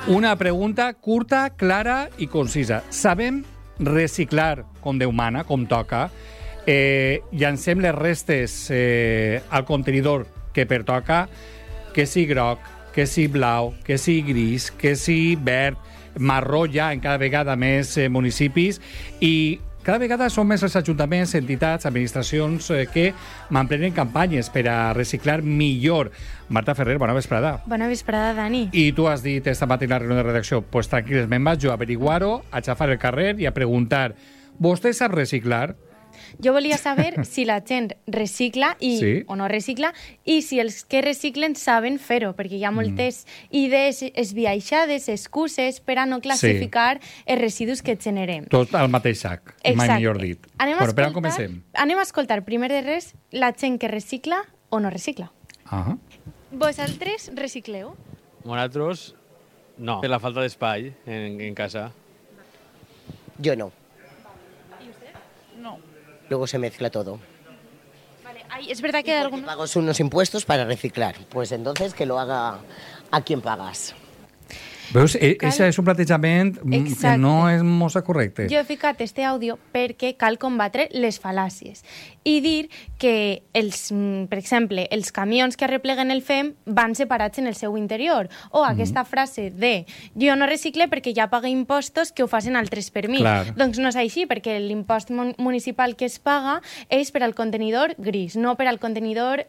Una pregunta curta, clara i concisa. Sabem reciclar com Déu mana, com toca? Llancem les restes al contenidor que pertoca, que sigui groc, que sigui blau, que sigui gris, que sigui verd, marró ja en cada vegada més municipis, i cada vegada són més els ajuntaments, entitats, administracions que m'emprenen campanyes per a reciclar millor. Marta Ferrer, bona vesprada. Bona vesprada, Dani. I tu has dit esta matí en la reunió de redacció, pues tranquils, me'n vaig jo a averiguar-ho, a xafar el carrer i a preguntar, vostè sap reciclar? Jo volia saber si la gent recicla o no recicla i si els que reciclen saben fer-ho, perquè hi ha moltes idees esbiaixades, excuses per a no classificar els residus que generem. Tot al mateix sac, mai millor dit. Anem a escoltar, primer de res, la gent que recicla o no recicla. Vosaltres recicleu? Nosaltres no, per la falta d'espai en casa. Yo no. ¿Y usted? No. Luego se mezcla todo. Vale, es verdad que algunos... Pago unos impuestos para reciclar. Pues entonces que lo haga a quien pagas. Veus? Això és un plantejament que no és molt correcte. Jo he ficat este àudio perquè cal combatre les fal·làcies i dir que, per exemple, els camions que arrepleguen el FEM van separats en el seu interior. O aquesta frase de jo no recicle perquè ja pago impostos que ho facin altres per mi. Doncs no és així, perquè l'impost municipal que es paga és per al contenidor gris, no per al contenidor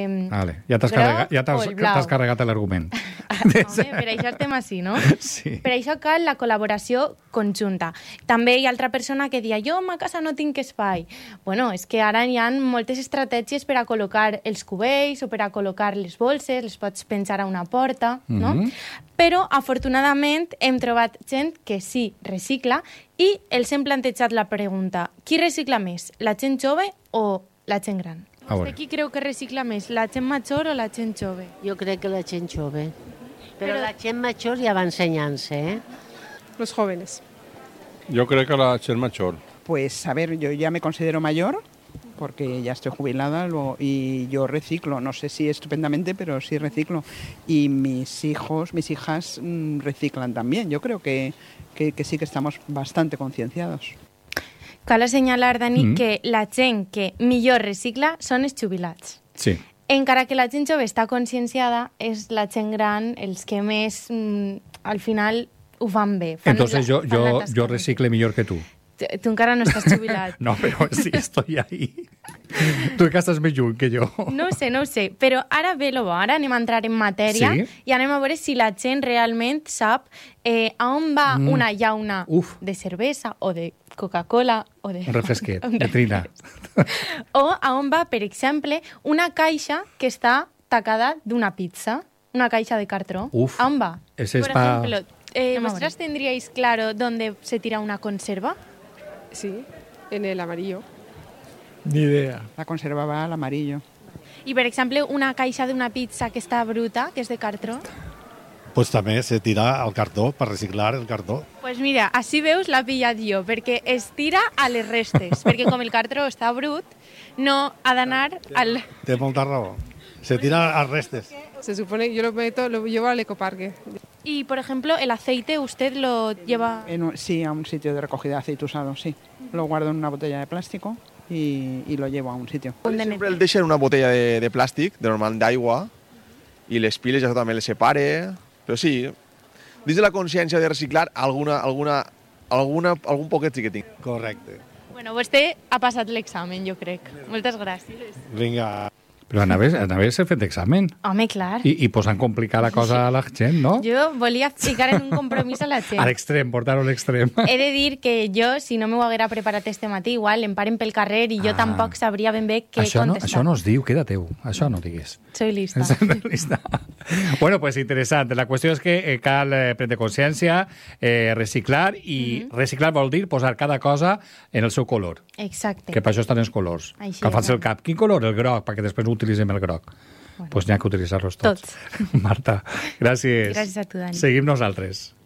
ja t'has carregat l'argument. Home, per això estem així, no? Sí. Per això cal la col·laboració conjunta. També hi ha altra persona que dia jo a casa no tinc espai. Bueno, és que ara hi ha moltes estratègies per a col·locar els cubells o per a col·locar les bolses, les pots penjar a una porta, no? Però, afortunadament, hem trobat gent que sí recicla i els hem plantejat la pregunta: qui recicla més, la gent jove o la gent gran? Vostè qui creu que recicla més, la gent major o la gent jove? Jo crec que la gent jove. Pero la gent mayor ya va enseñándose, ¿eh? Los jóvenes. Yo creo que la gente mayor. Pues, a ver, yo ya me considero mayor, porque ya estoy jubilada y yo reciclo. No sé si estupendamente, pero sí reciclo. Y mis hijas reciclan también. Yo creo que sí que estamos bastante concienciados. Cal assenyalar, Dani, que la gent que millor recicla són els jubilats. Sí. Encara que la gent jove està conscienciada, és la gent gran els que més, al final, ho fan bé. Entonces yo recicle millor que tu. Tu encara no estàs jubilat. No, però sí, estoy ahí. Tu que estàs més lluny que jo. No ho sé, però ara ve lo bo. Ara anem a entrar en matèria i anem a veure si la gent realment sap a on va una llauna de cervesa o de Coca-Cola o de... Un refresquet, de trina. O a on va, per exemple, una caixa que està tacada d'una pizza, una caixa de cartró. A on va? Por ejemplo, ¿vosotras tendríais claro dónde se tira una conserva? Sí, en el amarillo. Ni idea. La conserva va al amarillo. I, per exemple, una caixa d'una pizza que està bruta, que és de cartró? Pues també se tira al cartó, per reciclar el cartó. Pues mira, així veus l'ha pillat jo, perquè es tira a les restes, perquè com el cartró està brut, no ha d'anar al... Té molta raó. Se tira a restes. Se supone que yo lo llevo al ecoparque. Y, por ejemplo, el aceite, ¿usted lo lleva...? Sí, a un sitio de recogida de aceite usado, sí. Lo guardo en una botella de plástico y lo llevo a un sitio. Sempre el deixa en una botella de plàstic, de normal d'aigua, i les piles ja també les separe. Però sí, dins de la consciència de reciclar, algun poquet sí que tinc. Correcte. Bueno, vostè ha passat l'examen, jo crec. Moltes gràcies. Vinga. Però anaves fent examen. Home, clar. I posant complicar la cosa a la gent, no? Jo volia ficar en un compromís a la gent. A l'extrem, portar-ho a l'extrem. He de dir que jo, si no m'ho haguera preparat este matí, igual em paren pel carrer i jo tampoc sabria ben bé què contestar. Això no es diu, queda teu. Això no digues. Soy lista. Bueno, pues interessant. La qüestió és que cal prendre consciència, reciclar, i reciclar vol dir posar cada cosa en el seu color. Exacte. Que per això estan els colors. Que fan-se el cap. Quin color? El groc, perquè després utilitzem el groc. Doncs n'hi ha que utilitzar-los tots. Marta, gràcies. Gràcies a tu, Dani. Seguim nosaltres.